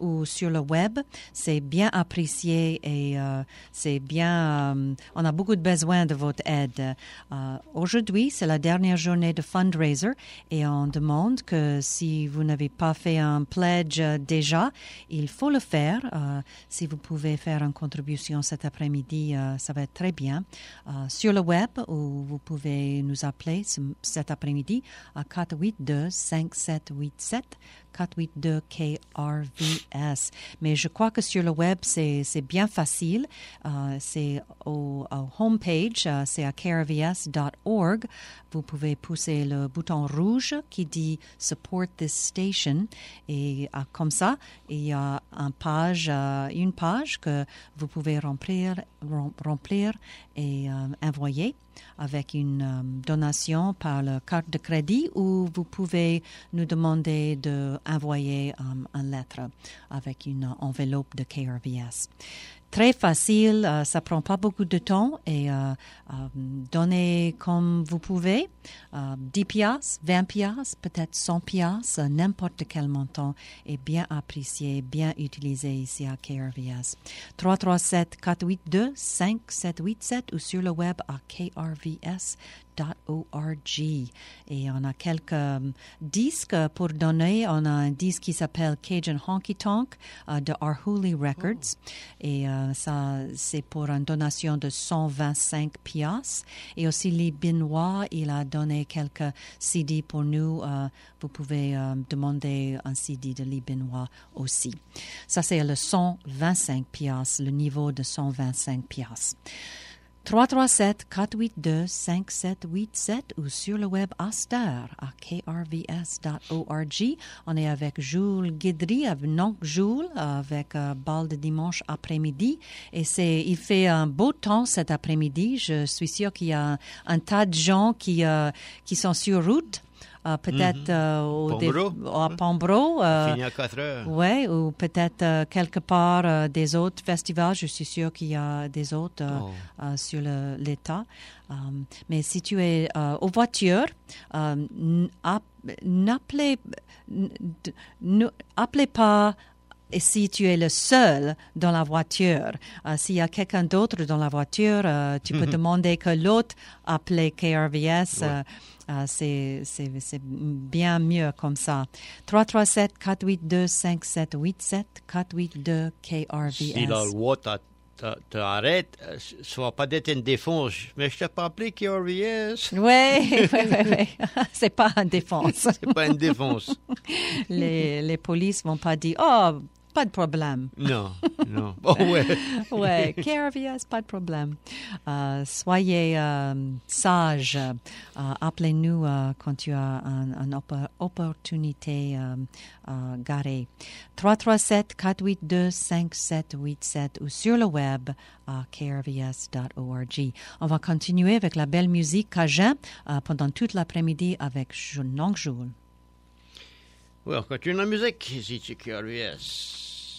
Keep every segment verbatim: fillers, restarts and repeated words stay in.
ou sur le web. C'est bien apprécié et euh, c'est bien... Euh, on a beaucoup de besoin de votre aide. Euh, aujourd'hui, c'est la dernière journée de fundraiser et on demande que si vous n'avez pas fait un pledge euh, déjà, il faut le faire. Euh, si vous pouvez faire une contribution cet après-midi, euh, ça va être très bien. Euh, sur le web, ou vous pouvez nous appeler ce, cet après-midi à quatre huit deux, cinq sept huit sept, quatre huit deux K R V S. Mais je crois que sur le web, c'est, c'est bien facile. Euh, c'est au, au homepage, euh, c'est à k r v s dot org. Vous pouvez pousser le bouton rouge qui dit « Support this station » et euh, comme ça, il y a une page, euh, une page que vous pouvez remplir, remplir et euh, envoyer avec une euh, donation par la carte de crédit ou vous pouvez nous demander d'envoyer um, une lettre avec une enveloppe de K R V S. Très facile, euh, ça prend pas beaucoup de temps et euh, euh, donnez comme vous pouvez, euh, dix piastres, vingt piastres, peut-être cent piastres, n'importe quel montant est bien apprécié, bien utilisé ici à K R V S. trois trois sept, quatre huit deux, cinq sept huit sept ou sur le web à k r v s dot org. Et on a quelques um, disques pour donner. On a un disque qui s'appelle Cajun Honky Tonk uh, de Arhoolie Records. Oh. Et uh, ça, c'est pour une donation de cent vingt-cinq piastres. Et aussi Lee Benoit, il a donné quelques C D pour nous. Uh, vous pouvez um, demander un C D de Lee Benoit aussi. Ça, c'est le cent vingt-cinq piastres, le niveau de cent vingt-cinq piastres. trois trois sept, quatre huit deux, cinq sept huit sept ou sur le web Aster à k r v s dot org. On est avec Jules Guidry, avec non Jules, avec euh, Bal de dimanche après-midi. Et c'est, il fait un beau temps cet après-midi. Je suis sûre qu'il y a un, un tas de gens qui, euh, qui sont sur route. Euh, peut-être mm-hmm. euh, au Pombro. Dé- à Pombro. Euh, Fini à quatre heures. Oui, ou peut-être euh, quelque part euh, des autres festivals. Je suis sûre qu'il y a des autres euh, oh. euh, sur le, l'État. Um, mais si tu es euh, aux voitures, euh, n'appelez, n'appelez pas. Et si tu es le seul dans la voiture, euh, s'il y a quelqu'un d'autre dans la voiture, euh, tu peux mm-hmm. demander que l'autre appelle K R V S. Ouais. Euh, euh, c'est, c'est, c'est bien mieux comme ça. trois trois sept, quatre huit deux, cinq sept huit sept, quatre huit deux K R V S. Si la loi t'arrête, soit pas d'être une défense. Mais je t'ai pas appelé K R V S. Oui, oui, oui, oui. C'est pas une défense. C'est pas une défense. les, les polices vont pas dire, oh, pas de problème. Non, non. Oh, ouais. Ouais, K R V S, pas de problème. Euh, soyez euh, sages. Euh, appelez-nous euh, quand tu as une un op- opportunité euh, euh, garée. trois trois sept, quatre huit deux, cinq sept huit sept ou sur le web à k r v s dot org. On va continuer avec la belle musique Cajun euh, pendant toute l'après-midi avec Nong Joule. Oui, on continue la musique ici sur K R V S.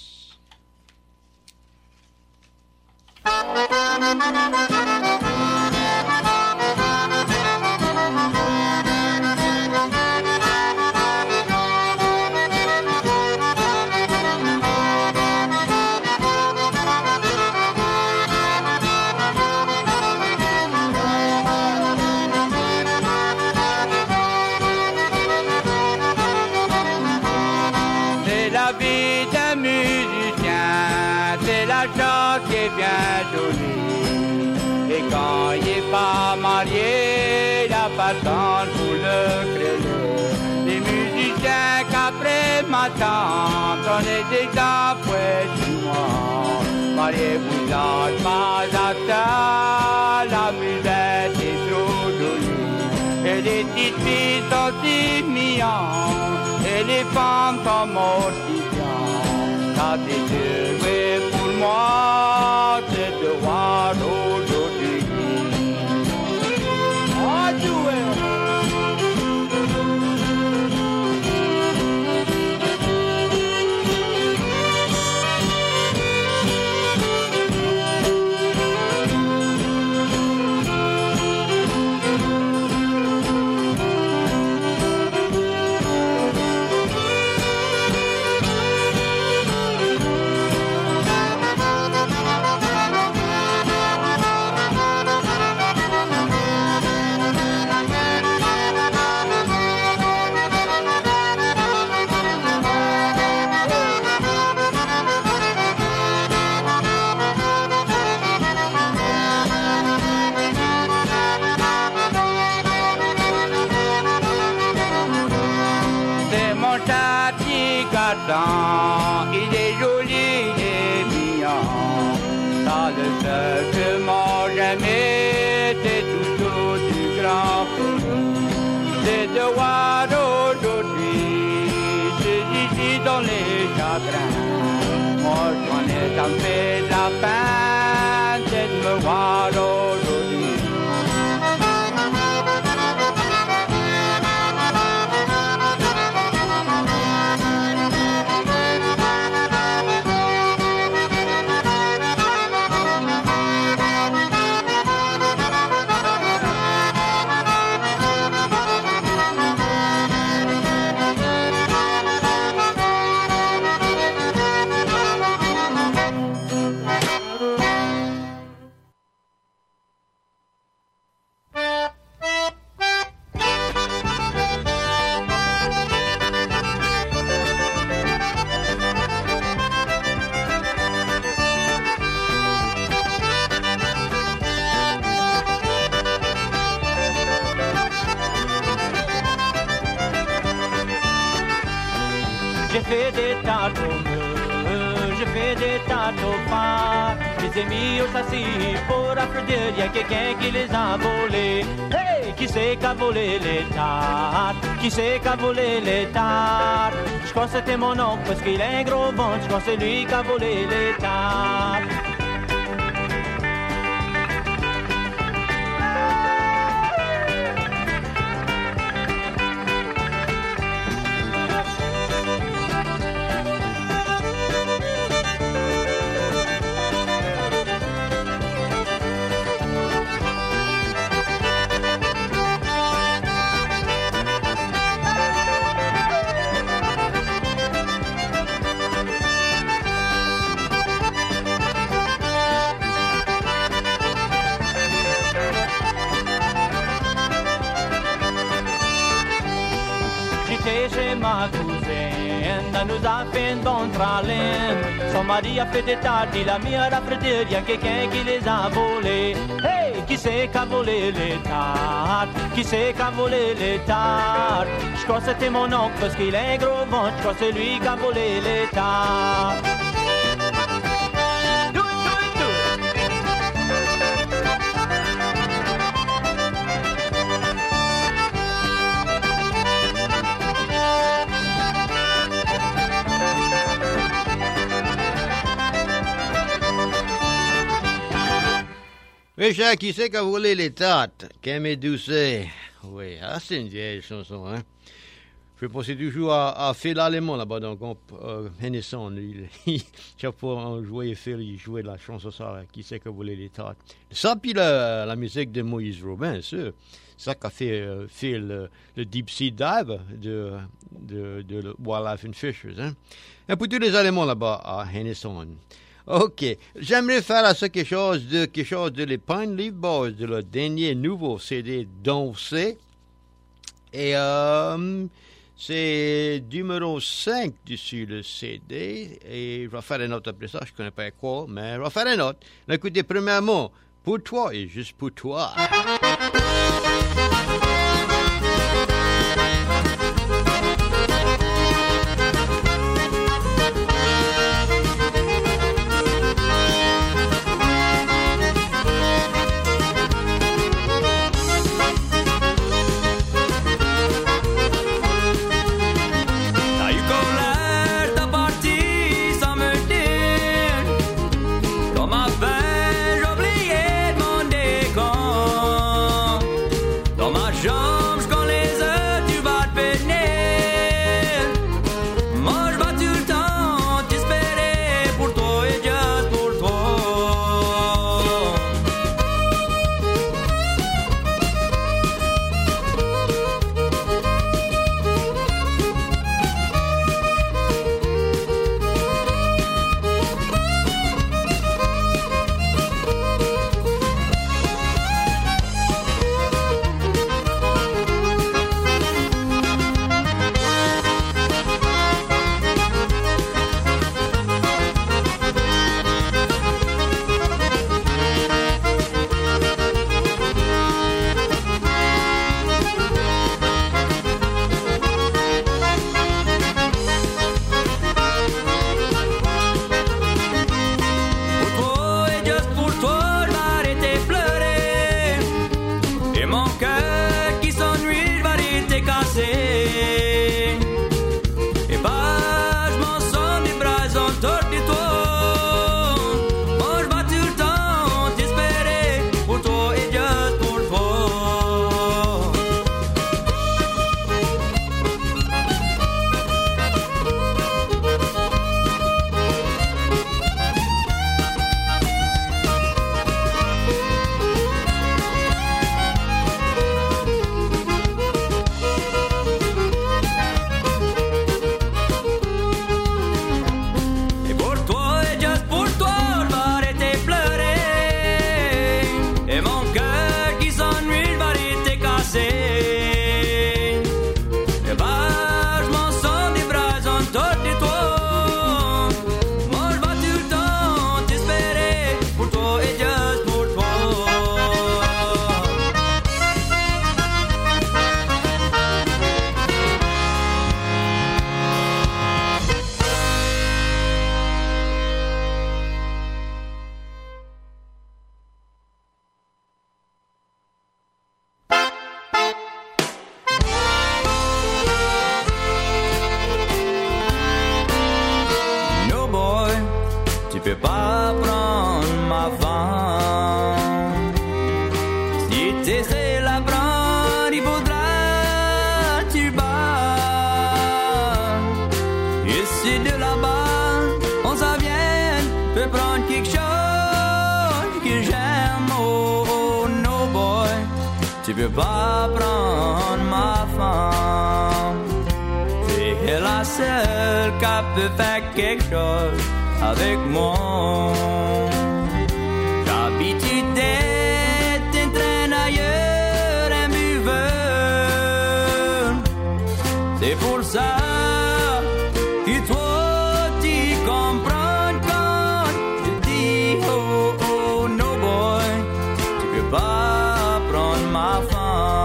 C'est la vie d'un musicien, c'est la chance qui est bien jolie. Et quand il n'est pas marié, il n'a pas de temps pour le créer. Les musiciens qu'après matin, prenez des après chez moi. Mariez-vous-en pas à ça, la musette est trop jolie. Et les petites filles sont si mignonnes, et les femmes sont mortifiantes. Ça c'est heureux pour moi, c'est de voir aujourd'hui. Oh, jouer! dans les chagrins. Moi, j'en ai tant fait de la peine, c'est de me voir aujourd'hui. J'ai fait des tartes au mur, j'ai fait des tartes au pain. Les ai mis au châssis pour applaudir, y a quelqu'un qui les a volés. Hey, qui c'est qui a volé les tartes? Qui c'est qui a volé les tartes? Je crois que c'était mon oncle parce qu'il a un gros ventre, je crois que c'est lui qui a volé les tartes. J'étais chez ma cousine, elle nous a fait une bonne praline. Son mari a fait des tartes, il a mis à la friteuse, y a quelqu'un qui les a volés. Hey, qui c'est qui a volé les tartes? Qui c'est qui a volé les tartes? Je crois que c'était mon oncle parce qu'il a un gros ventre, je crois que c'est lui qui a volé les tartes. Richard, qui c'est qui a volé les tartes? Camille Doucet. Oui, ah, c'est une vieille chanson, hein. Je pensais toujours à, à Phil Allemand, là-bas, dans le groupe euh, Hennesson. Chaque fois on jouait Phil, il jouait la chanson ça, là, qui c'est qui a volé les tartes. Ça, puis la, la musique de Moïse Robin, c'est ça qu'a fait euh, Phil, le, le Deep Sea Dive de, de, de, de Wildlife and Fisheries, hein. Et pour tous les Allemands, là-bas, à Hennesson. OK. J'aimerais faire à ça quelque chose de quelque chose de les Pine Leaf Boys, de leur dernier nouveau C D Danser. Et euh, c'est numéro cinq dessus le C D. Et je vais faire une autre après ça, je ne connais pas quoi, mais je vais faire une autre. Écoutez, premièrement, pour toi et juste pour toi. Dans tu peux pas prendre ma femme. Si t'essaies la prendre, il faudra tu bats. Et si de là-bas, on s'en vient, peut prendre quelque chose que j'aime. Oh, oh, no boy, tu peux pas prendre ma femme. C'est la seule qui peut faire quelque chose avec moi. L'habitude d'être un traînailleur, un buveur. C'est pour ça que toi tu comprends quand je dis oh oh no boy, tu peux pas prendre ma femme.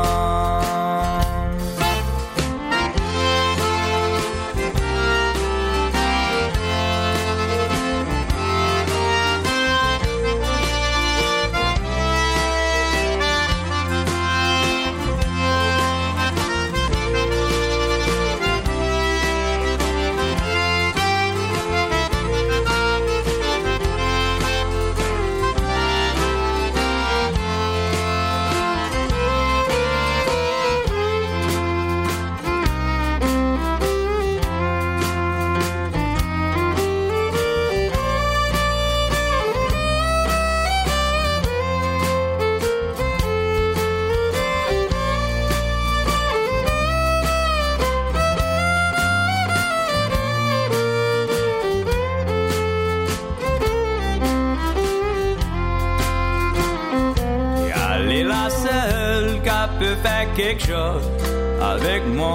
Peut faire quelque chose avec moi.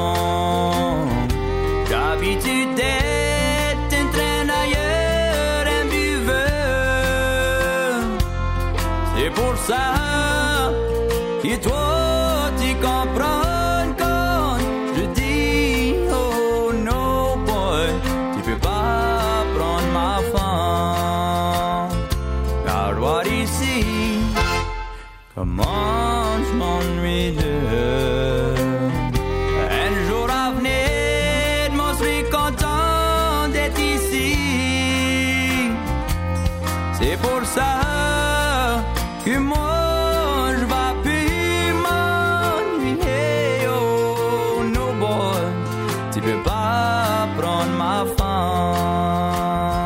D'habitude d'être un traînailleur, un buveur. C'est pour ça que toi tu comprends quand je dis oh no boy, tu peux pas prendre ma femme. Car voir ici comment m'ennuie d'eux. Un jour à venir, moi je suis content d'être ici. C'est pour ça que moi je vais plus m'ennuyer. Oh no boy, tu peux pas prendre ma femme.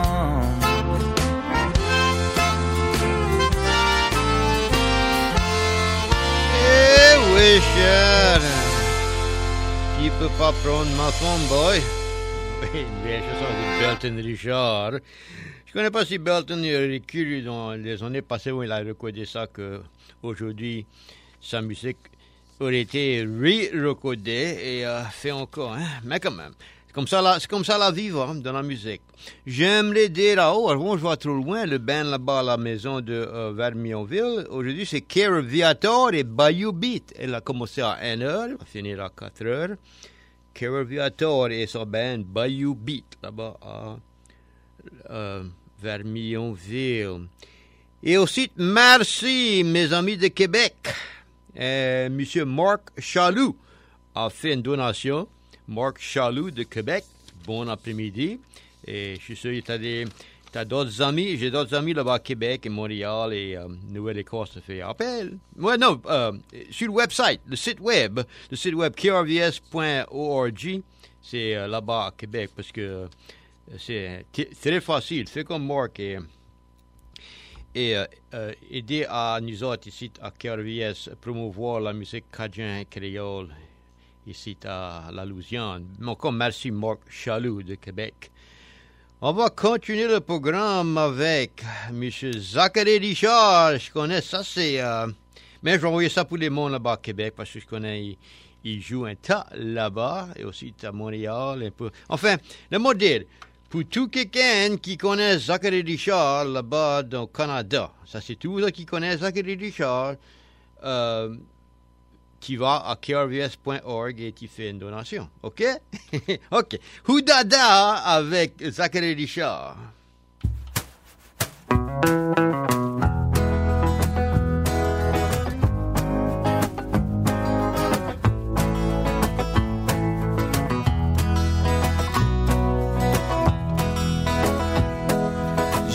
Cher, qui peut pas prendre ma femme, boy? Oui, une vieille chanson de Belton Richard. Je connais pas si Belton est curieux dans les années passées où il a recordé ça, que aujourd'hui sa musique aurait été re-recordée et euh, fait encore, hein? Mais quand même. C'est comme ça la, c'est comme ça la vie va, dans la musique. J'aimerais dire là-haut, avant je vais trop loin, le band là-bas à la maison de euh, Vermionville. Aujourd'hui, c'est Kara Viator et Bayou Beat. Elle a commencé à une heure, elle va finir à quatre heures. Kara Viator et son band Bayou Beat, là-bas à euh, Vermionville. Et aussi, merci, mes amis de Québec. Euh, Monsieur Marc Chaloux a fait une donation. Marc Chaloux de Québec, bon après-midi. Et je suis sûr que tu as des, t'as d'autres amis. J'ai d'autres amis là-bas à Québec et Montréal et euh, Nouvelle-Écosse. Ça fait appel. Ouais, non, euh, sur le website, le site web, le site web k r v s point org, c'est euh, là-bas à Québec parce que euh, c'est t- très facile. Fais comme Marc et, et euh, euh, aider à nous autres ici à K R V S promouvoir la musique cajun créole ici à la Louisiane. Encore merci Marc Chaloux de Québec. On va continuer le programme avec M. Zachary Richard. Je connais ça, c'est... Euh, mais je vais envoyer ça pour les mondes là-bas à Québec parce que je connais, il, il joue un tas là-bas et aussi à Montréal. Un peu. Enfin, le mot dire, pour tout quelqu'un qui connaît Zachary Richard là-bas au Canada, ça c'est tout ça qui connaît Zachary Richard, euh, tu vas à k r v s point org et tu fais une donation. OK? OK. Houdada avec Zachary Richard.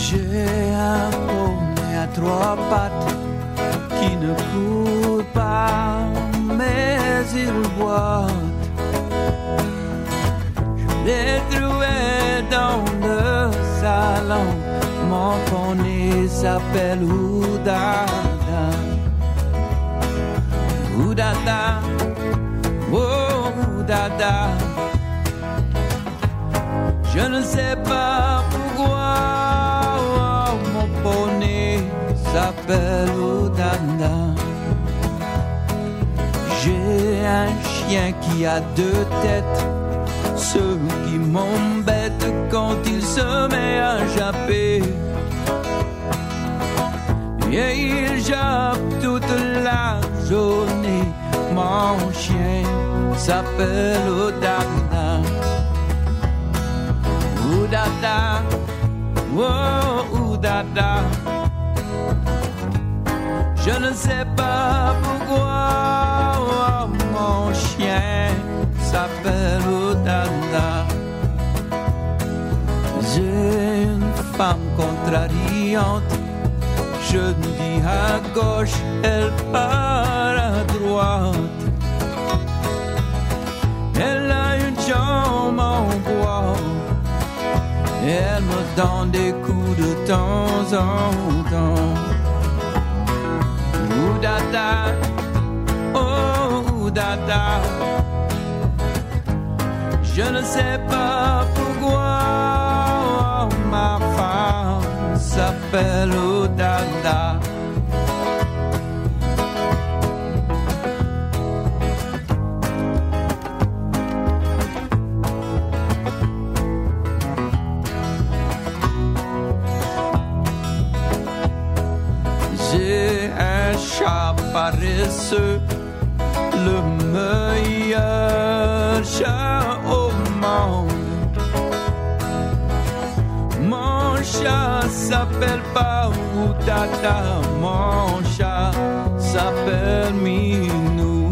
J'ai un poney à trois pattes qui ne court pas, mais il boite. Je l'ai trouvé dans le salon, mon poney s'appelle Oudada. Oudada, oh Oudada. Je ne sais pas pourquoi oh, mon poney s'appelle Oudada. J'ai un chien qui a deux têtes, ce qui m'embête quand il se met à japper. Et il jappe toute la journée. Mon chien s'appelle Oudada. Oudada, oh Oudada. Je ne sais pas pourquoi oh, mon chien s'appelle Oudada. J'ai une femme contrariante, je dis à gauche, elle part à droite. Elle a une jambe en bois, elle me donne des coups de temps en temps. Oudada, oh Oudada. Je ne sais pas pourquoi oh, ma femme s'appelle Oudada. J'ai un chat paresseux, le meilleur chat au monde. Mon chat s'appelle pas Oudada, mon chat s'appelle Minou.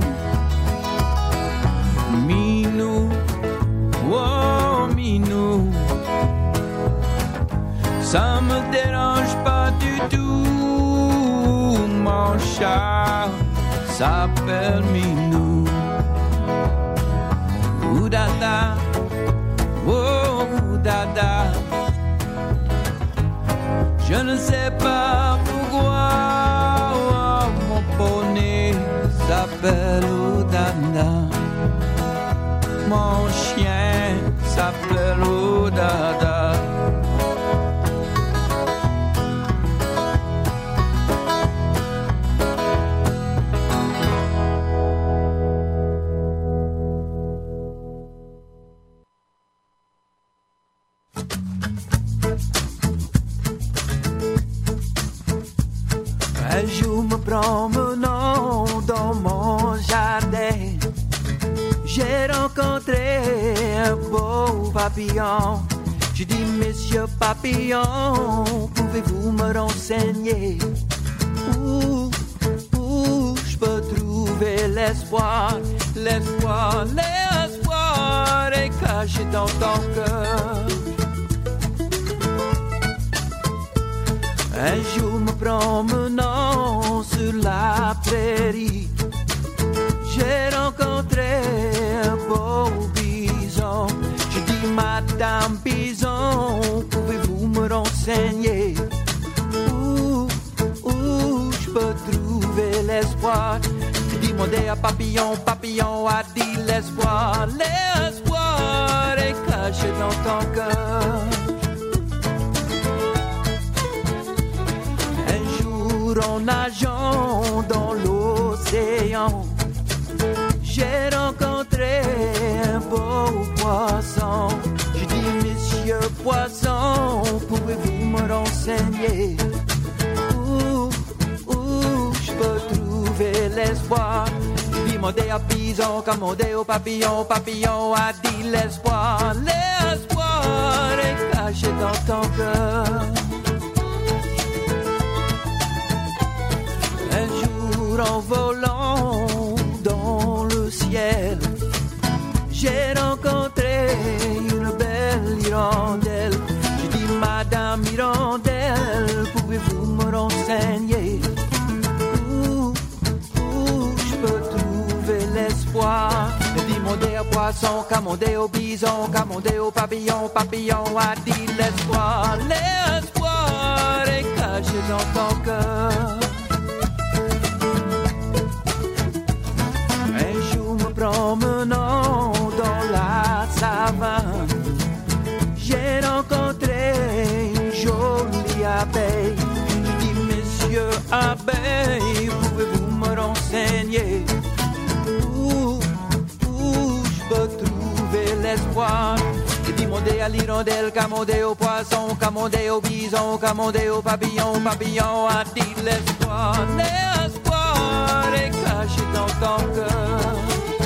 Minou, oh Minou. Ça me dérange pas du tout, mon chat s'appelle Minou. Oudada, oh Oudada. Je ne sais pas pourquoi oh, mon poney s'appelle Oudada. Mon chien s'appelle Oudada. Un jour me promenant dans mon jardin, j'ai rencontré un beau papillon. J'ai dit, monsieur papillon, pouvez-vous me renseigner où, où je peux trouver l'espoir? L'espoir, l'espoir est caché dans ton cœur. Un jour me promenant sur la prairie, j'ai rencontré un beau bison. J'ai dit, madame bison, pouvez-vous me renseigner où, où je peux trouver l'espoir? J'ai demandé à papillon, papillon a dit l'espoir. L'espoir est caché dans ton cœur. En nageant dans l'océan, j'ai rencontré un beau poisson. J'ai dit, monsieur poisson, pouvez-vous me renseigner où, où je peux trouver l'espoir? J'ai demandé à bison, commandé au papillon, papillon a dit l'espoir. L'espoir est caché dans ton cœur. Un jour en volant dans le ciel, j'ai rencontré une belle hirondelle. J'ai dit, madame hirondelle, poisson, commandé au bison, commandé au papillon, papillon a dit l'espoir, l'espoir est caché dans ton cœur. Un jour me promenant dans la savane, j'ai rencontré une jolie abeille. Je dis, monsieur abeille, pouvez-vous me renseigner où, où je peux trouver l'espoir? J'ai demandé à l'hirondelle, commandé au poisson, commandé au bison, commandé au papillon, papillon a dit l'espoir, l'espoir est caché dans ton cœur.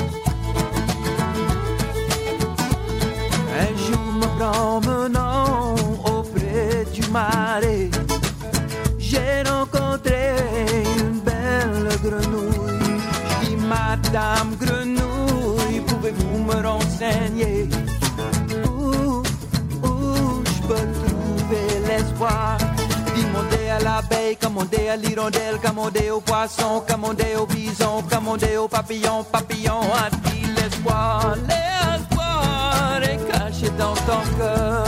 Un jour me promenant auprès du marais, j'ai rencontré une belle grenouille. Je dis, Madame Grenouille, pouvez-vous me renseigner où, où je peux trouver l'espoir? Demandez à l'abeille, commandez à l'hirondelle, commandez au poisson, commandez au bison, commandez au papillon, papillon a dit l'espoir, l'espoir est caché dans ton cœur.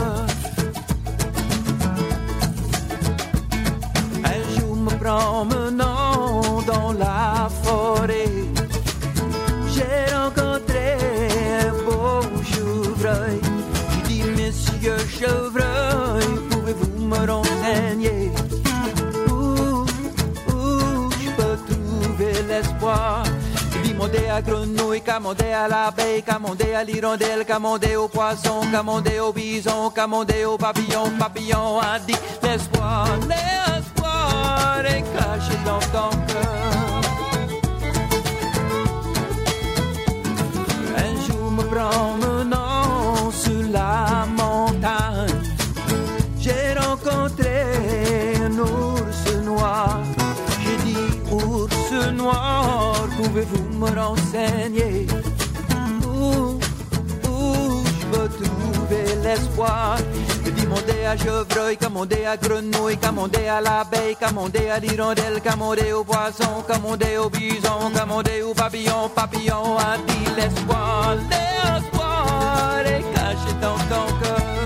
Un jour me promenant dans la forêt, j'ai rencontré un beau chevreuil. Je dis, monsieur chevreuil, pouvez-vous me renseigner où, où je peux trouver l'espoir? Demandez à grenouille, commandez à l'abeille, commandez à l'hirondelle, commandez au poisson, commandez au bison, commandez au papillon, papillon a dit l'espoir, l'espoir est caché dans ton cœur. Un jour me promenant sur la montagne, j'ai rencontré un ours noir. J'ai dit, ours noir, pouvez-vous me renseigner où, où je peux trouver l'espoir? Demandez à chevreuil, commandez à grenouille, commandez à l'abeille, commandez à l'hirondelle, commandez au poisson, commandez au bison, commandez au papillon, papillon a dit l'espoir, l'espoir est caché dans ton cœur.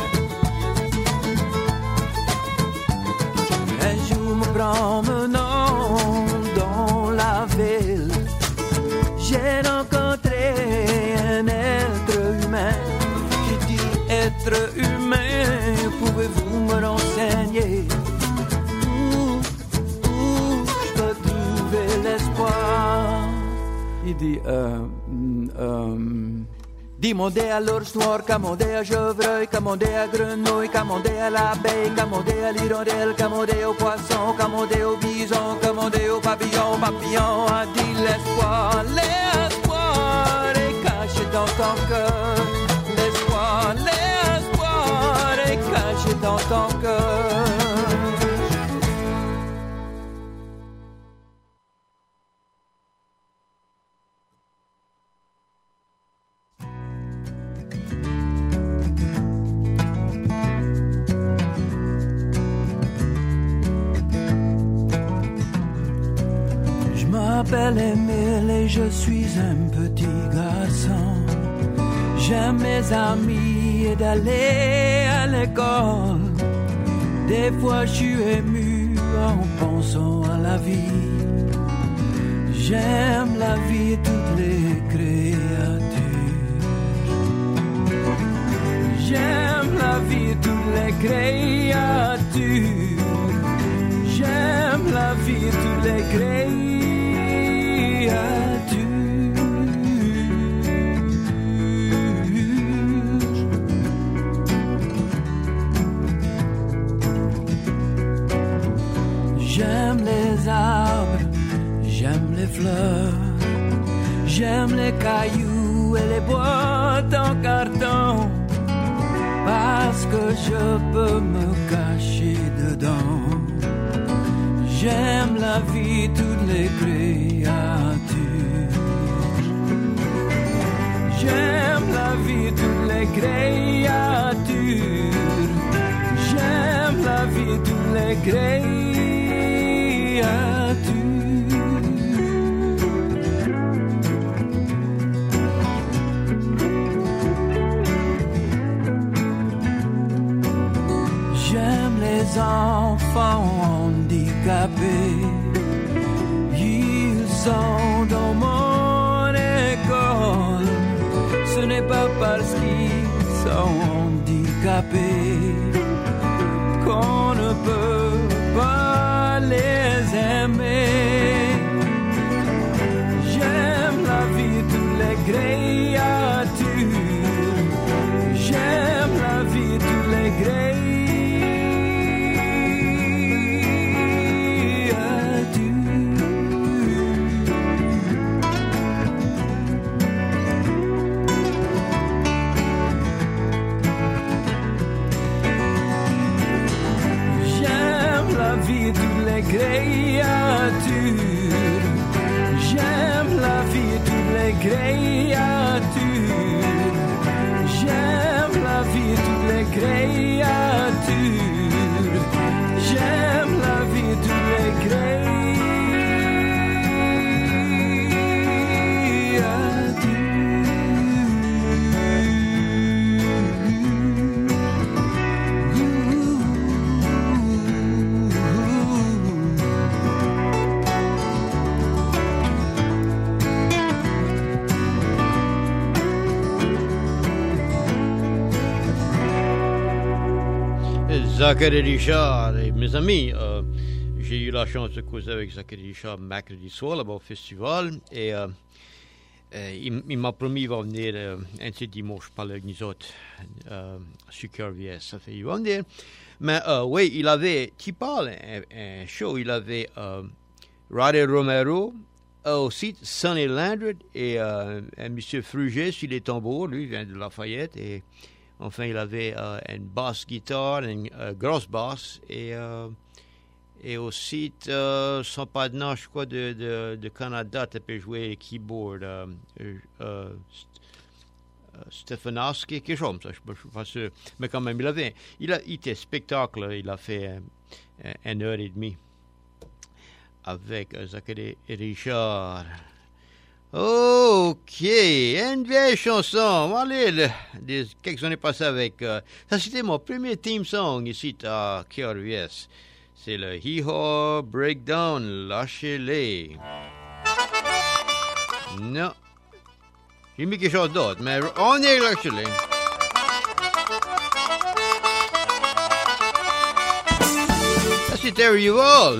Un jour me promenant dans la ville, j'ai rencontré un être humain. J'ai dit, être humain, pouvez-vous me renseigner où, où je peux trouver l'espoir? Il dit, euh, euh, demandez à l'ours noir, commandez à chevreuil, commandez à grenouille, commandez à l'abeille, commandez à l'hirondelle, commandez au poisson, commandez au bison, commandez au papillon, papillon a dit l'espoir, l'espoir est caché dans ton cœur, l'espoir, l'espoir est caché dans ton cœur. Je m'appelle Émile et je suis un petit garçon. J'aime mes amis et d'aller à l'école. Des fois je suis ému en pensant à la vie. J'aime la vie et toutes les créatures. J'aime la vie et toutes les créatures. J'aime la vie et toutes les créatures. J'aime les arbres, j'aime les fleurs, j'aime les cailloux et les boîtes en carton, parce que je peux me cacher dedans. J'aime la vie, toutes les créatures. J'aime la vie, toutes les créatures. J'aime la vie, toutes les créatures. les enfants handicapés. Ils sont dans mon école. Ce n'est pas parce qu'ils sont handicapés qu'on ne peut pas les aimer. J'aime la vie, toutes les créatures. J'aime la vie, toutes les créatures. Toutes les créatures, j'aime la vie, toutes les créatures, j'aime la vie, toutes les créatures, j'aime la vie, toutes les créatures. Zachary Richard et mes amis, euh, j'ai eu la chance de causer avec Zachary Richard mercredi soir là-bas au festival et euh, euh, il, il m'a promis qu'il va venir euh, un de ces dimanches parler avec nous autres euh, sur K R V S. Ça fait il va venir. Mais euh, oui, il avait, tu parles, un, un show, il avait euh, Roddy Romero, euh, aussi Sonny Landry et euh, un monsieur Fruget sur les tambours, lui il vient de Lafayette et enfin, il avait euh, une basse guitare, une euh, grosse basse, et, euh, et aussi euh, son partenaire, je crois, de, de, de Canada, tu peux jouer keyboard, euh, euh, Stefanowski, quelque chose comme ça, je ne suis pas sûr. Mais quand même, il avait, il a, il était spectacle, il a fait euh, une heure et demie avec euh, Zachary Richard. Ok, une vieille chanson. Allez, le, des, quelques années passées avec. Euh, ça, c'était mon premier theme song ici à K R V S. C'est le Hee-Haw Breakdown. Lâchez-les. Non. J'ai mis quelque chose d'autre, mais on est lâchez-les. Ça, c'était Rival.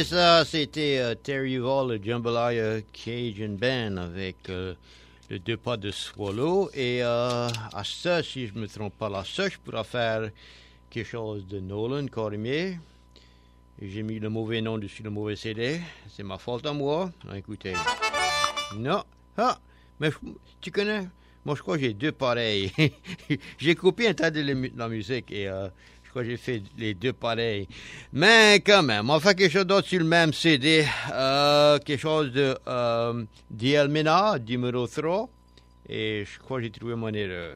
ça, c'était euh, Terry Hall, le Jambalaya Cajun Band avec euh, le deux pas de Swallow. Et euh, à ça, si je ne me trompe pas, là, ça, je pourrais faire quelque chose de Nolan Cormier. J'ai mis le mauvais nom dessus le mauvais C D. C'est ma faute à moi. Non, écoutez. Non. Ah, mais tu connais? Moi, je crois que j'ai deux pareils. J'ai copié un tas de la musique et euh, je crois que j'ai fait les deux pareils. Mais quand même, on va faire quelque chose d'autre sur le même C D. Euh, quelque chose de euh, Dielmina, numéro trois. Et je crois que j'ai trouvé mon erreur.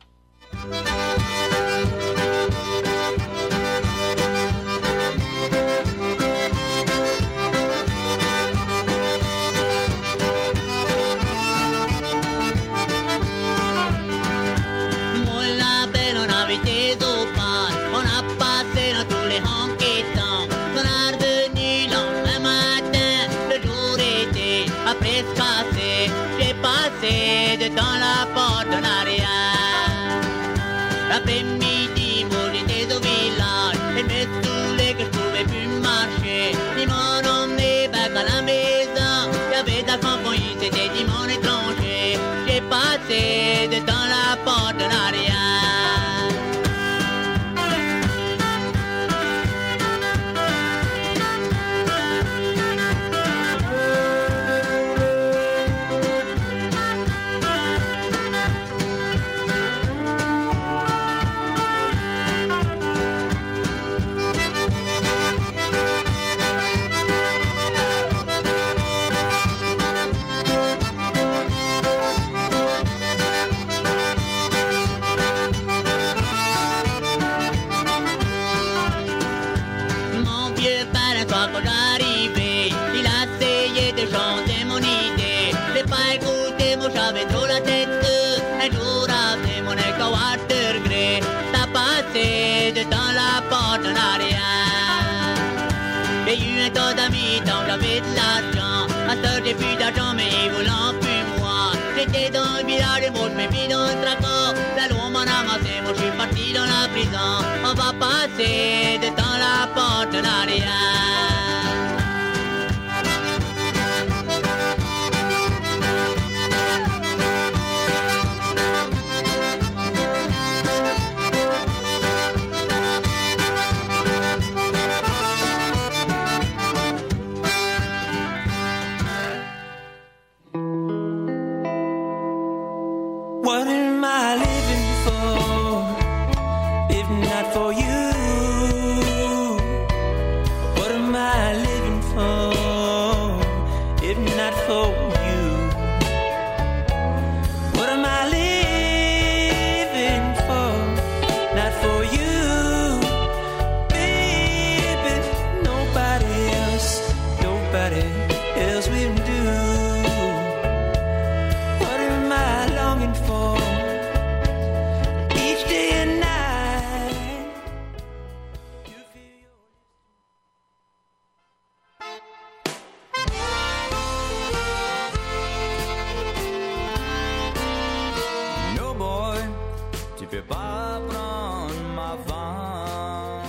Dans la porte en arrière. L'après-midi, moi j'étais au village. Et me saoulait que je pouvais plus marcher. Ils m'ont emmené back à la maison. J'avais de la compagnie, c'était du monde étranger. J'ai passé de dans la porte en arrière. J'avais trop la tête, un jour après mon éco-water gré, t'as passé de dans la porte en arrière. J'ai eu un tas d'amis tant j'avais de l'argent, à ce j'ai plus d'argent mais ils voulant plus moi. J'étais dans le village et moi je m'ai mis dans le tracot, la loi m'en a amassé, moi je suis parti dans la prison. On va passer de dans la porte en arrière. What am I living for, if not for you? What am I living for, if not for you? What am I living for, not for you? Baby, nobody else, nobody else will do. What am I longing for, each day and night? You feel your No boy, tu peux pas prendre ma femme.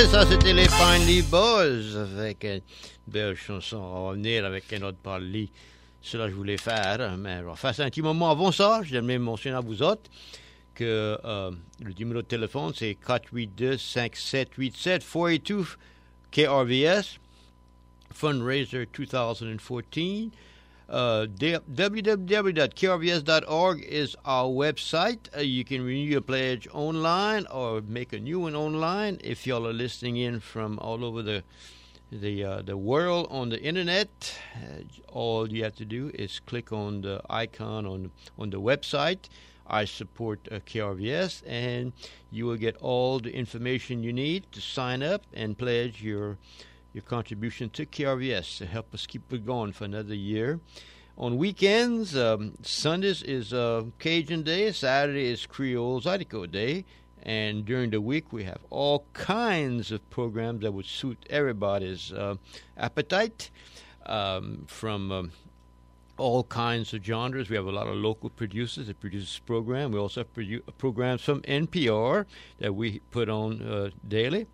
ça c'était les Pinely Boys avec une belle chanson. On va venir avec un autre parler. Cela je voulais faire, mais on va faire un petit moment avant ça. J'aimerais mentionner à vous autres que euh, le numéro de téléphone c'est quatre huit deux, cinq sept huit sept, quatre huit deux K R V S, Fundraiser twenty fourteen. Uh, w w w dot k r v s dot org is our website. Uh, you can renew your pledge online or make a new one online. If y'all are listening in from all over the the uh, the world on the internet, uh, all you have to do is click on the icon on on the website. I support uh, K R V S, and you will get all the information you need to sign up and pledge your your contribution to K R V S to help us keep it going for another year. On weekends, um, Sundays is uh, Cajun Day, Saturday is Creole Zydeco Day, and during the week we have all kinds of programs that would suit everybody's uh, appetite, um, from um, all kinds of genres. We have a lot of local producers that produce this program. We also have produ- programs from N P R that we put on uh, daily.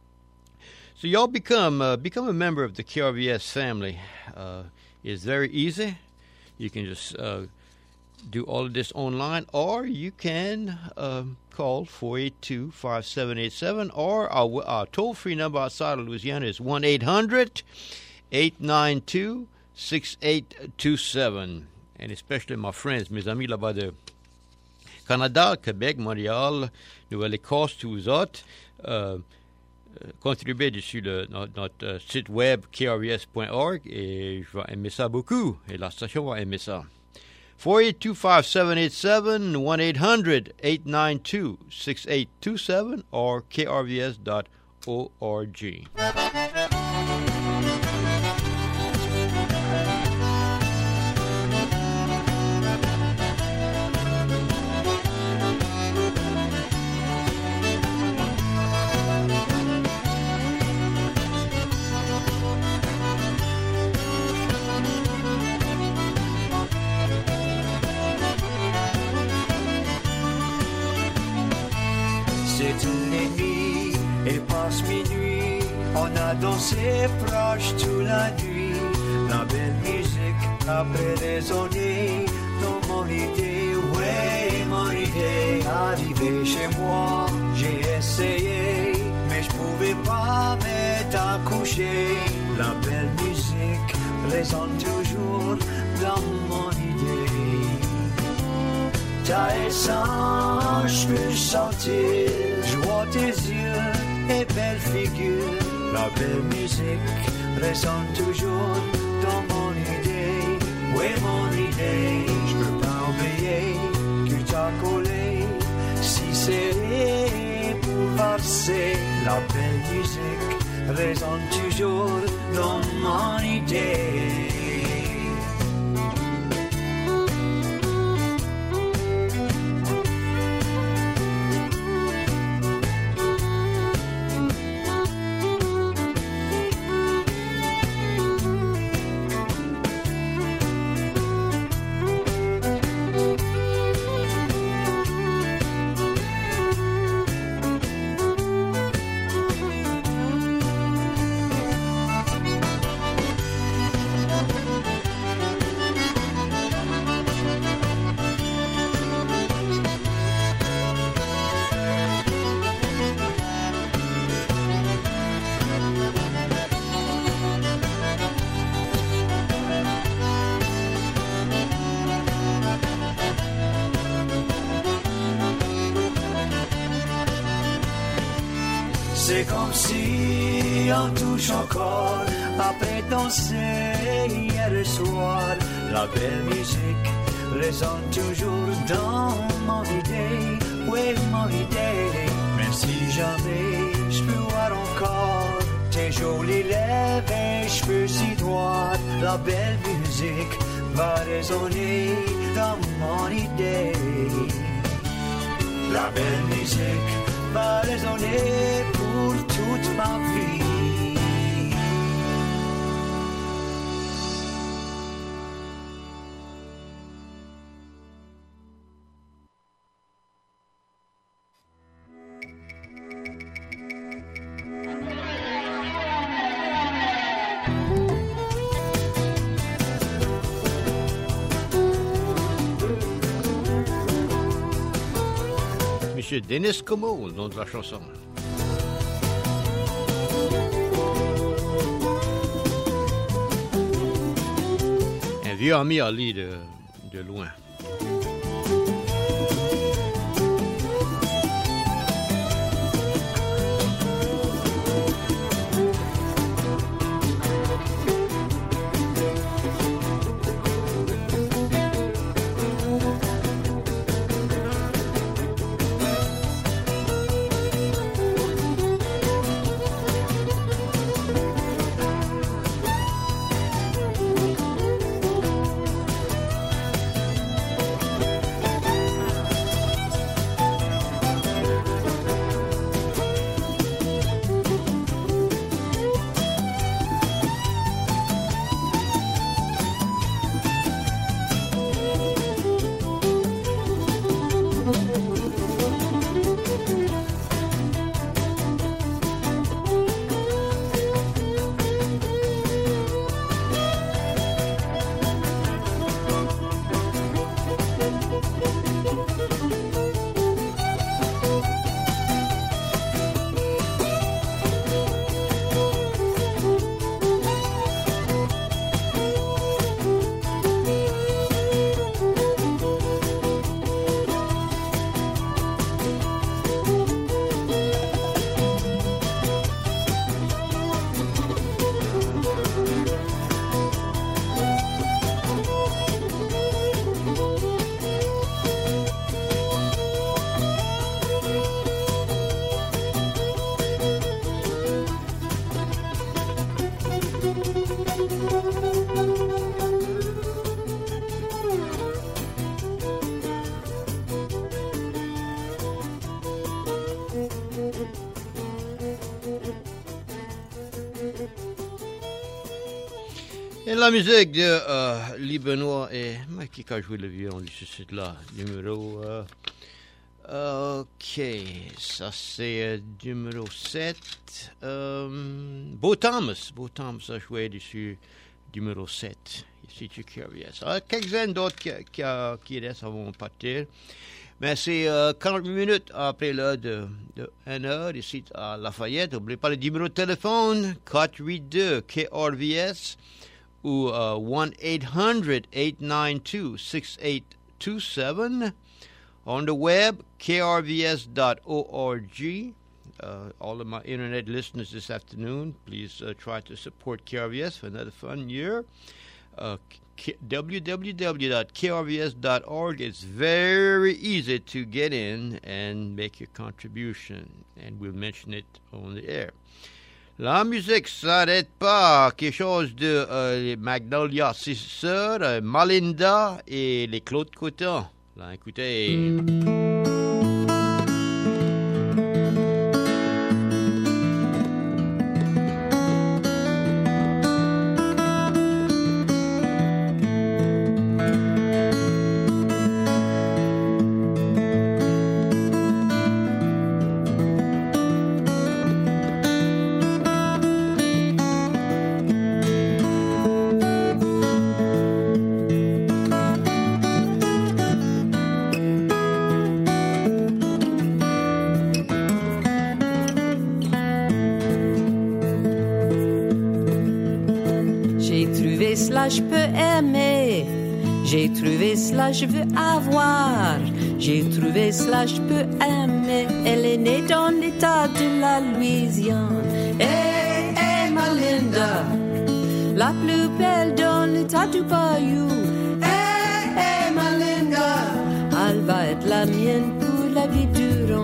So y'all become uh, become a member of the K R V S family. Uh, it's very easy. You can just uh, do all of this online, or you can um, call four eight two, five seven eight seven, or our, our toll-free number outside of Louisiana is one eight hundred, eight nine two, six eight two seven. And especially my friends, mes amis là-bas de Canada, Québec, Montréal, Nouvelle-Écosse, tous vous autres, uh, contribuer dessus le, notre, notre uh, site web k r v s point org et je vais aimer ça beaucoup et la station va aimer ça. four eight two, five seven eight seven, one eight hundred, eight nine two, six eight two seven or k r v s dot org. On a dansé proche toute la nuit, la belle musique après résonner dans mon idée, ouais, mon idée. Arrivé chez moi, j'ai essayé, mais je pouvais pas m'être accouché. La belle musique résonne toujours dans mon idée. Ta essence, je peux sentir, je vois tes yeux et belle figure. La belle musique résonne toujours dans mon idée. Oui, mon idée, je peux pas oublier que t'as collé si serré pour passer. La belle musique résonne toujours dans mon idée. C'est comme si on touche encore après danser hier soir. La belle musique résonne toujours dans mon idée, oui mon idée. Même si jamais je peux voir encore tes jolies lèvres et cheveux si droits, la belle musique va résonner dans mon idée. La belle musique va résonner pour toute ma vie. Monsieur Dennis Como, le nom de la chanson. Un vieux ami Ali de, de loin. Et la musique de euh, Lee Benoit et mais qui a joué le violon sur ce là numéro euh, ok, ça c'est euh, numéro sept. Euh, Bo Thomas, Bo Thomas a joué dessus numéro sept. Ici tu curieux. Alors, quelques-uns d'autres qui, qui, qui restent avant partir. Mais c'est euh, quarante minutes après l'heure de, de une heure ici à Lafayette. N'oubliez pas le numéro de téléphone quatre huit deux K R V S ou uh, one eight hundred eight nine two six eight two seven. On the web, K R V S dot org. Uh, all of my internet listeners this afternoon, please uh, try to support K R V S for another fun year. Uh, w w w dot k r v s dot org. It's very easy to get in and make your contribution, and we'll mention it on the air. La musique s'arrête pas. Quelque chose de euh, Magnolia Sister, euh, Malinda et les Claude Coton. Là, écoutez. Je peux aimer, j'ai trouvé cela, je veux avoir, j'ai trouvé cela, je peux aimer. Elle est née dans l'état de la Louisiane. Hey, hey, Malinda, la plus belle dans l'état du Bayou. Hey, hey, Malinda, elle va être la mienne pour la vie durant.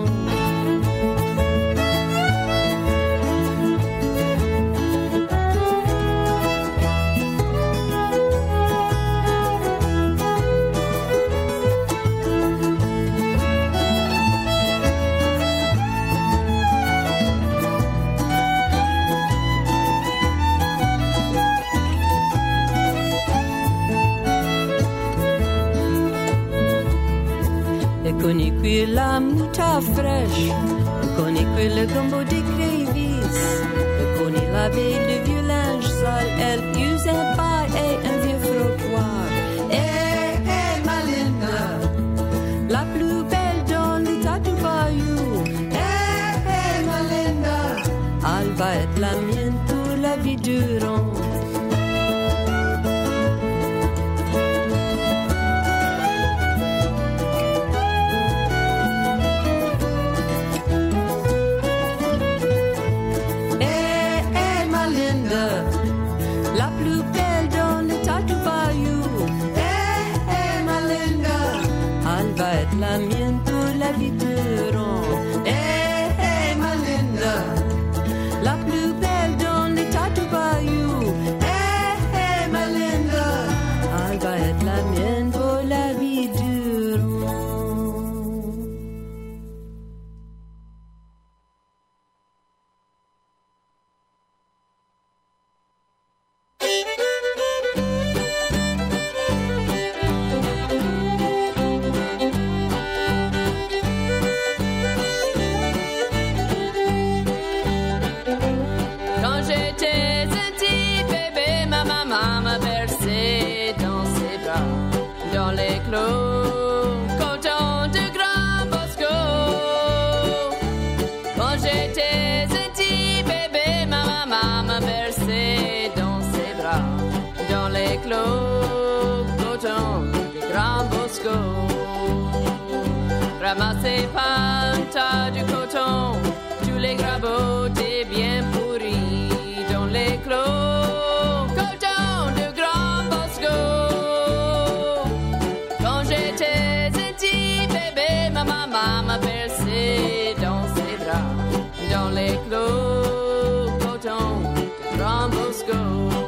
Connais que la moutarde fraîche, connais que le gombo des grévisses, connais la veille le vieux linge sale, elle use un paille et un vieux frottoir. Eh, eh, Malinda, la plus belle dans l'état du Bayou. va être la mienne toute la vie durant. La mienne toute la vie durant. Hey, hey, ma Linda, la plus belle dans les Tattoo Bayou. Hey, hey, ma Linda, elle va être la mienne pour la vie durant. Ramassez pas un tas de coton, tous les grabots étaient bien pourris dans les clos. Coton de Grand Bosco. Quand j'étais un petit bébé, ma maman m'a bercé dans ses bras, dans les clos. Coton de Grand Bosco.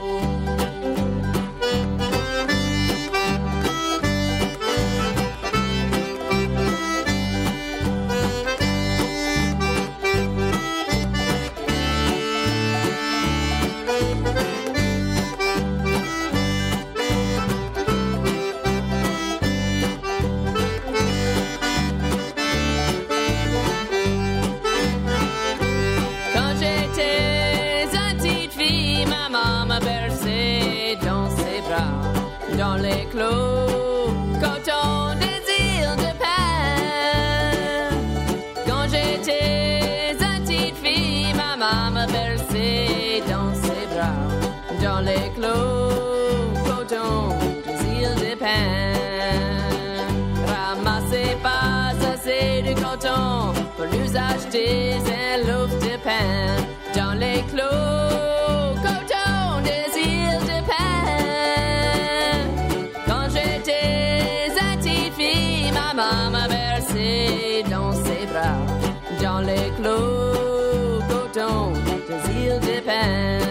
Dans les clos, coton des îles de Pâques. Quand j'étais une petite fille, ma maman m'a bercé dans ses bras. Dans les clos, coton des îles de Pâques. Ramassez pas assez de coton pour nous acheter un loaf de pain. Dans les clos, coton des îles de Pâques. Maman m'a bercé dans ses bras, dans les clos, coton des îles de Pâques.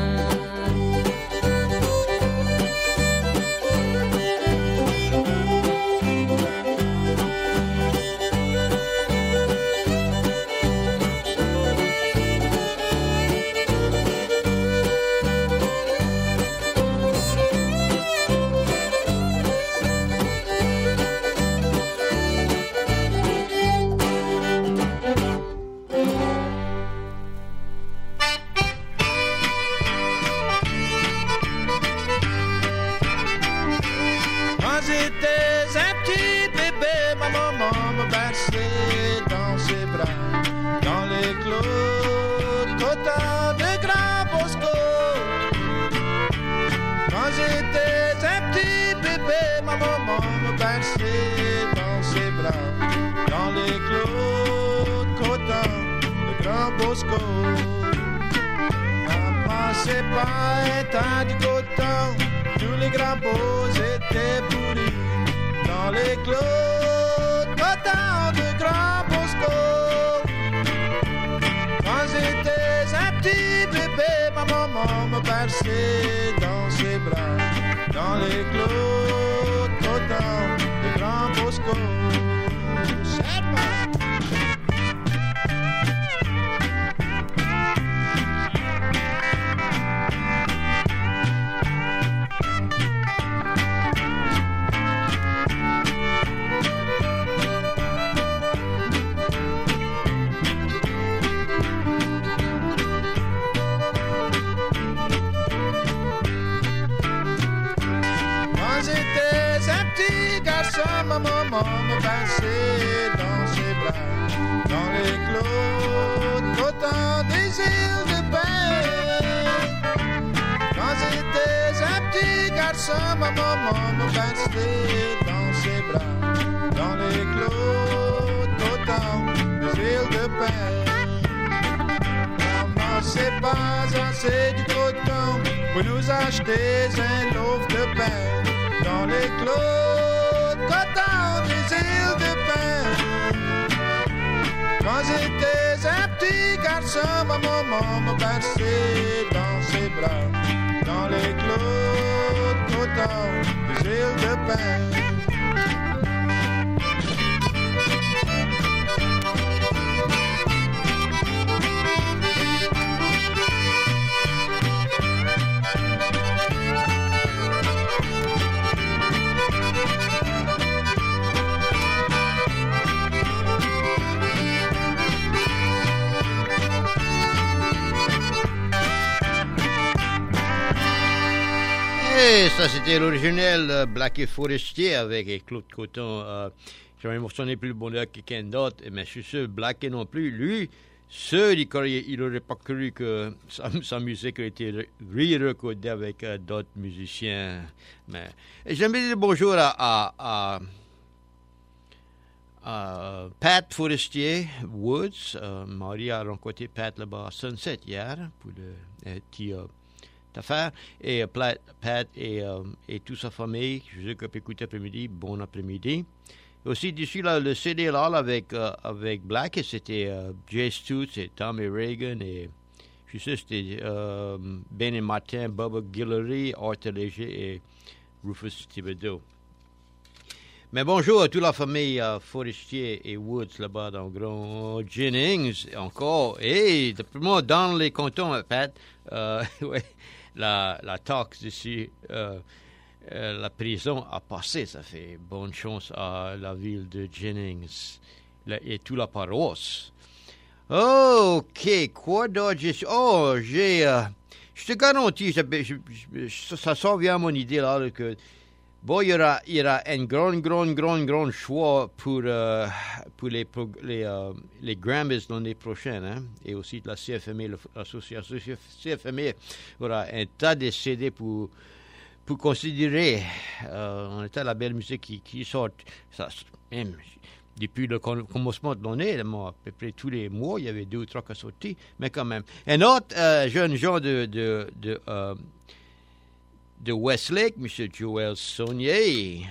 Ramassez pas un tas de coton, tous les grabots étaient pourris dans les clos de coton de Grand Bosco. Quand j'étais un petit bébé, ma maman me berçait dans ses bras, dans les clos de coton de Grand Bosco. Ma maman me berçait dans ses bras, dans les clos de coton des îles de Pâques. garçon, ma maman me berçait dans ses bras, dans les clos de coton, des îles de pain. Maman, c'est pas assez du coton pour nous acheter un loaf de pain, dans les clos de coton, des îles de pain. Quand j'étais un petit garçon, ma maman me berçait dans ses bras, dans les clos de coton, des îles de pain. Et ça, c'était l'original euh, Black et Forestier avec Claude Coton. Euh, J'avais mentionné plus le bonheur que quelqu'un d'autre, mais je suis sûr, Black et non plus. Lui, seul, il n'aurait pas cru que sa, sa musique a été re-recordée avec euh, d'autres musiciens. Mais j'aimerais dire bonjour à, à, à, à Pat Forestier Woods. Euh, Marie a rencontré Pat là-bas à Sunset hier pour le petit euh, affaire. Et Pat, Pat et, euh, et toute sa famille, je sais qu'on peut écouter après-midi, bon après-midi. Aussi, dessus, là, le C D là, avec, euh, avec Black, et c'était euh, Jay Stutz et Tommy Reagan, et je sais, c'était euh, Ben et Martin, Bubba Guillory, Arthur Léger et Rufus Thibodeau. Mais bonjour à toute la famille euh, Forestier et Woods là-bas dans Grand Jennings, encore. Et moi, dans les cantons, Pat, euh, ouais, la, la taxe ici, euh, euh, la prison a passé. Ça fait bonne chance à la ville de Jennings la, et toute la paroisse. OK, quoi d'autre? Oh, j'ai... Euh, je te garantis, ça, ça, ça sort bien à mon idée là, que... Bon, il y aura, il y aura un grand, grand, grand, grand choix pour, euh, pour les, les, euh, les Grammys l'année prochaine, hein? Et aussi de la C F M E, l'association C F M E aura un tas de C D pour, pour considérer euh, en état la belle musique qui, qui sort. Ça, même depuis le commencement de l'année, à peu près tous les mois, il y avait deux ou trois qui sont sortis, mais quand même. Un autre euh, jeune genre de... de, de euh, de Westlake, M. Joël Saunier.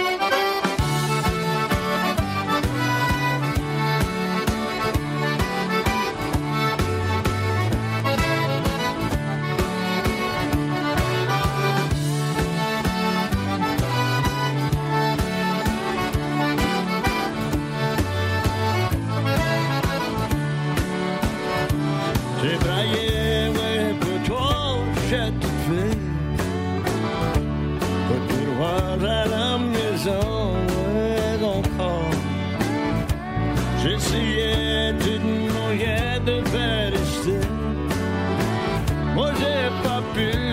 J'ai braillé, ouais, pour toi, j'ai tout fait. À la maison et encore j'essayais d'une moyen de faire rester. Moi j'ai pas pu